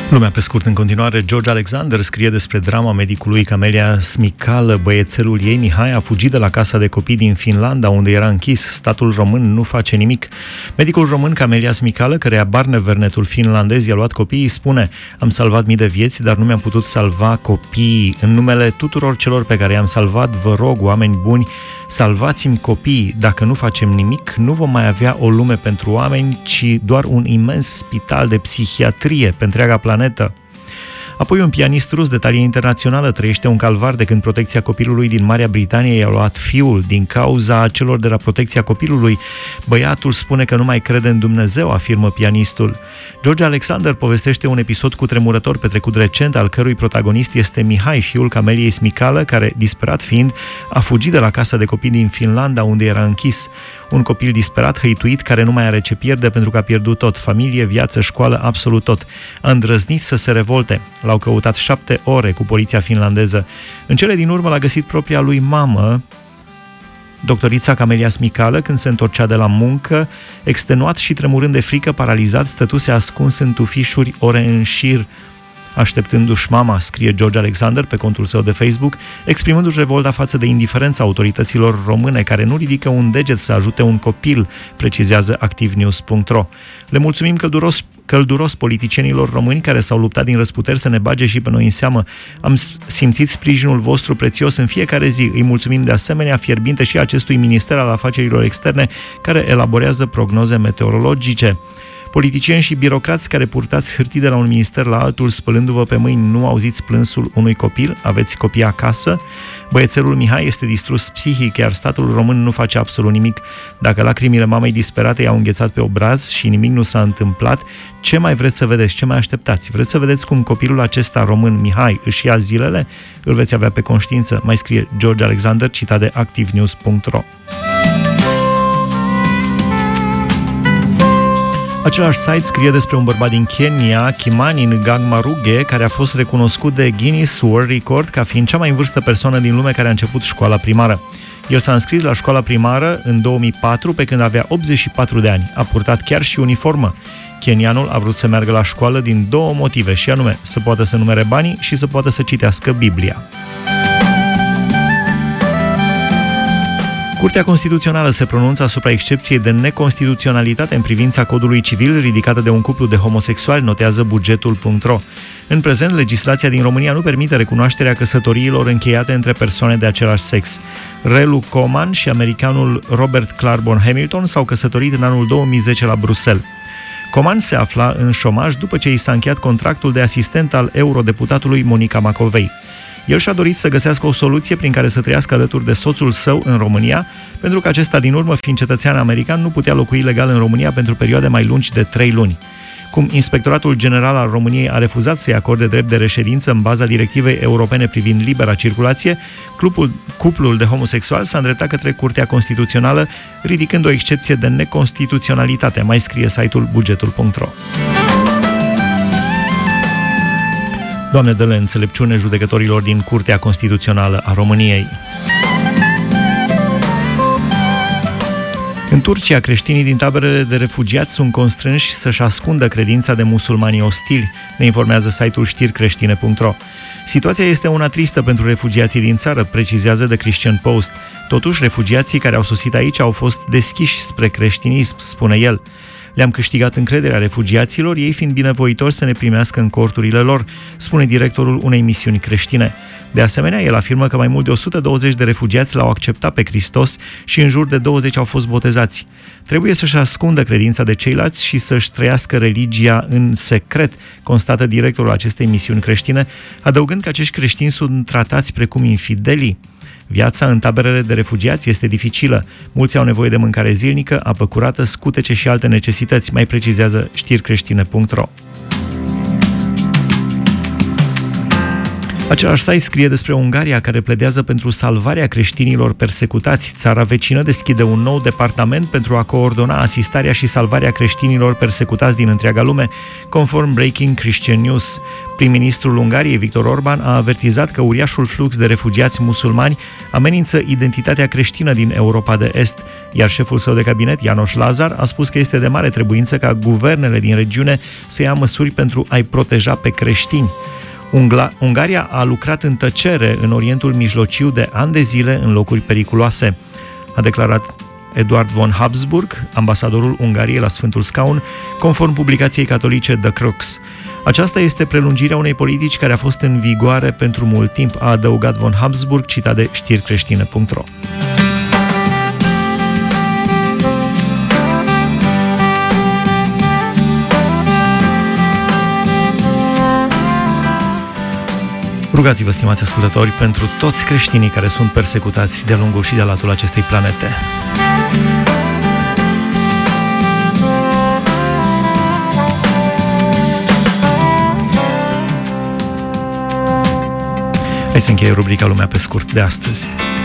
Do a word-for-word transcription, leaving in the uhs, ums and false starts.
Lumea pe scurt în continuare. George Alexander scrie despre drama medicului Camelia Smicală. Băiețelul ei, Mihai, a fugit de la casa de copii din Finlanda, unde era închis. Statul român nu face nimic. Medicul român Camelia Smicală, căreia Barnevernetul finlandez i-a luat copiii, spune: am salvat mii de vieți, dar nu mi-am putut salva copiii. În numele tuturor celor pe care i-am salvat, vă rog, oameni buni, salvați-mi copiii. Dacă nu facem nimic, nu vom mai avea o lume pentru oameni, ci doar un imens spital de psihiatrie pe întreaga planetă. Apoi un pianist rus de talie internațională trăiește un calvar de când Protecția Copilului din Marea Britanie i-a luat fiul din cauza celor de la Protecția Copilului. Băiatul spune că nu mai crede în Dumnezeu, afirmă pianistul. George Alexander povestește un episod cutremurător petrecut recent, al cărui protagonist este Mihai, fiul Cameliei Smicală, care, disperat fiind, a fugit de la casa de copii din Finlanda, unde era închis. Un copil disperat, hăituit, care nu mai are ce pierde pentru că a pierdut tot: familie, viață, școală, absolut tot. A îndrăznit să se revolte. L-au căutat șapte ore cu poliția finlandeză. În cele din urmă l-a găsit propria lui mamă, doctorița Camelia Smicală, când se întorcea de la muncă, extenuat și tremurând de frică, paralizat, stătuse ascuns în tufișuri ore în șir, așteptându-și mama, scrie George Alexander pe contul său de Facebook, exprimându-și revolta față de indiferența autorităților române, care nu ridică un deget să ajute un copil, precizează activnews punct ro. Le mulțumim călduros, călduros politicienilor români care s-au luptat din răsputeri să ne bage și pe noi în seamă. Am simțit sprijinul vostru prețios în fiecare zi. Îi mulțumim de asemenea fierbinte și acestui Minister al Afacerilor Externe, care elaborează prognoze meteorologice. Politicieni și birocrați care purtați hârtii de la un minister la altul spălându-vă pe mâini, nu auziți plânsul unui copil? Aveți copii acasă? Băiețelul Mihai este distrus psihic, iar statul român nu face absolut nimic. Dacă lacrimile mamei disperate i-au înghețat pe obraz și nimic nu s-a întâmplat, ce mai vreți să vedeți? Ce mai așteptați? Vreți să vedeți cum copilul acesta român, Mihai, își ia zilele? Îl veți avea pe conștiință, mai scrie George Alexander, citat de activnews punct ro. Același site scrie despre un bărbat din Kenya, Kimani Ngangmaruge, care a fost recunoscut de Guinness World Record ca fiind cea mai în vârstă persoană din lume care a început școala primară. El s-a înscris la școala primară în două mii patru, pe când avea optzeci și patru de ani. A purtat chiar și uniformă. Kenianul a vrut să meargă la școală din două motive, și anume să poată să numere banii și să poată să citească Biblia. Curtea Constituțională se pronunță asupra excepției de neconstituționalitate în privința codului civil ridicată de un cuplu de homosexuali, notează bugetul punct ro. În prezent, legislația din România nu permite recunoașterea căsătoriilor încheiate între persoane de același sex. Relu Coman și americanul Robert Claiborne Hamilton s-au căsătorit în anul două mii zece la Bruxelles. Coman se afla în șomaj după ce i s-a încheiat contractul de asistent al eurodeputatului Monica Macovei. El și-a dorit să găsească o soluție prin care să trăiască alături de soțul său în România, pentru că acesta, din urmă, fiind cetățean american, nu putea locui legal în România pentru perioade mai lungi de trei luni. Cum Inspectoratul General al României a refuzat să-i acorde drept de reședință în baza directivei europene privind libera circulație, clubul, cuplul de homosexuali s-a îndreptat către Curtea Constituțională, ridicând o excepție de neconstituționalitate, mai scrie site-ul bugetul punct ro. Doamne, dă-le înțelepciune judecătorilor din Curtea Constituțională a României. În Turcia, creștinii din taberele de refugiați sunt constrânși să-și ascundă credința de musulmani ostili, ne informează site-ul știri creștine punct ro. Situația este una tristă pentru refugiații din țară, precizează The Christian Post. Totuși, refugiații care au sosit aici au fost deschiși spre creștinism, spune el. Le-am câștigat încrederea refugiaților, ei fiind binevoitori să ne primească în corturile lor, spune directorul unei misiuni creștine. De asemenea, el afirmă că mai mult de o sută douăzeci de refugiați l-au acceptat pe Hristos și în jur de douăzeci au fost botezați. Trebuie să-și ascundă credința de ceilalți și să-și trăiască religia în secret, constată directorul acestei misiuni creștine, adăugând că acești creștini sunt tratați precum infidelii. Viața în taberele de refugiați este dificilă. Mulți au nevoie de mâncare zilnică, apă curată, scutece și alte necesități, mai precizează știri creștine punct ro. Același site scrie despre Ungaria, care pledează pentru salvarea creștinilor persecutați. Țara vecină deschide un nou departament pentru a coordona asistarea și salvarea creștinilor persecutați din întreaga lume, conform Breaking Christian News. Prim-ministrul Ungariei, Viktor Orban, a avertizat că uriașul flux de refugiați musulmani amenință identitatea creștină din Europa de Est, iar șeful său de cabinet, János Lázár, a spus că este de mare trebuință ca guvernele din regiune să ia măsuri pentru a-i proteja pe creștini. Ungla- Ungaria a lucrat în tăcere în Orientul Mijlociu de ani de zile în locuri periculoase, a declarat Eduard von Habsburg, ambasadorul Ungariei la Sfântul Scaun, conform publicației catolice The Crux. Aceasta este prelungirea unei politici care a fost în vigoare pentru mult timp, a adăugat von Habsburg, citat de știri creștine punct ro. Rugați-vă, stimați ascultători, pentru toți creștinii care sunt persecutați de-a lungul și de-a latul acestei planete. Hai să încheie rubrica Lumea pe scurt de astăzi.